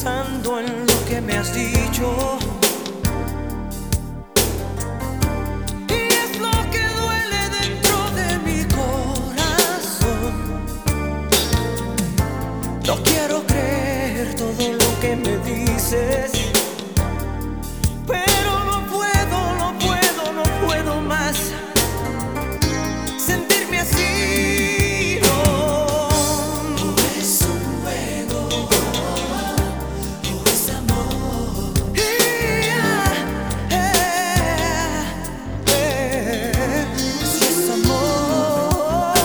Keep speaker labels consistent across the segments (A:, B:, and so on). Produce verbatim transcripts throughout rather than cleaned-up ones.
A: pensando en lo que me has dicho. Y es lo que duele dentro de mi corazón. No quiero creer todo lo que me dices, pero no puedo, no puedo, no puedo más sentirme así. No,
B: O es un juego, o es amor.
A: yeah, yeah, yeah. Si es amor,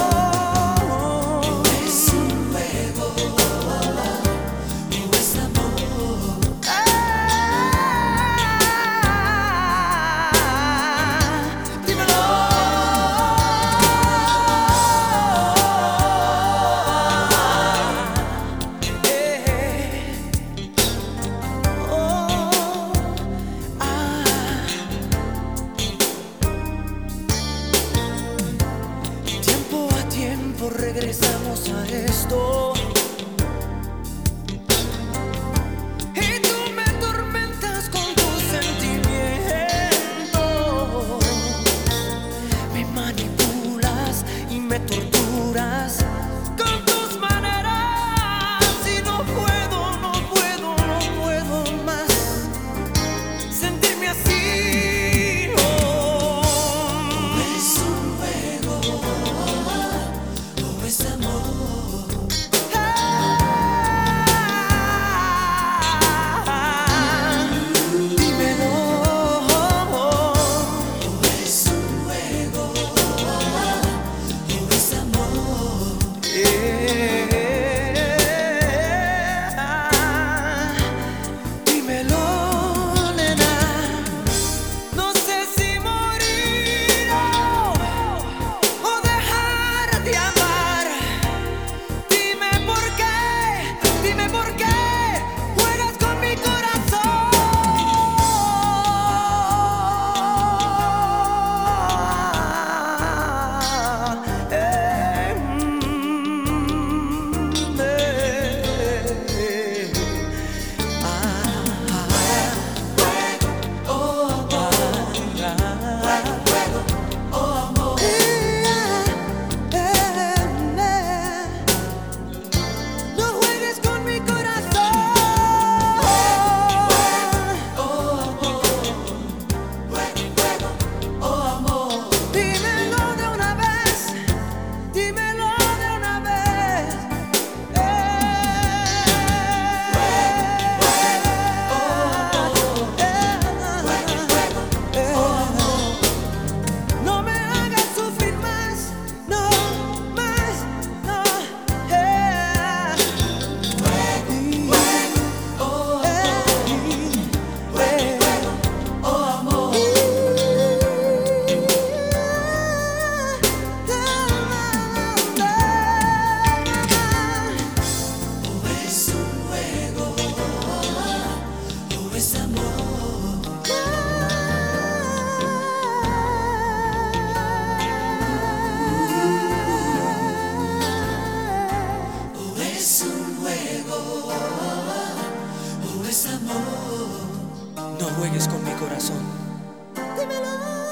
B: O es un juego, o es amor.
A: Tiempo a tiempo regresamos a esto, y tú me atormentas con tus sentimientos, me manipulas y me torturas con tus maneras, y no puedo, no puedo, no puedo más sentirme así. No.
B: O es un juego, o es amor.
A: Dímelo.
B: O es un juego, o es amor.
A: Dímelo, nena. No sé si morir o o dejar de amar. Dime por qué, dime por qué juegas con mi corazón. Eh, mm, eh, ah,
B: O amor,
A: ah,
B: juego, o amor.
A: no juegues con mi corazón.
B: O amor, juego, o amor.
A: Dímelo de una vez, dímelo de una vez. No me hagas sufrir más, no más, no.
B: O amor. O es un juego, o es amor. O es un juego, o es amor.
A: No juegues con mi corazón.
B: Dímelo.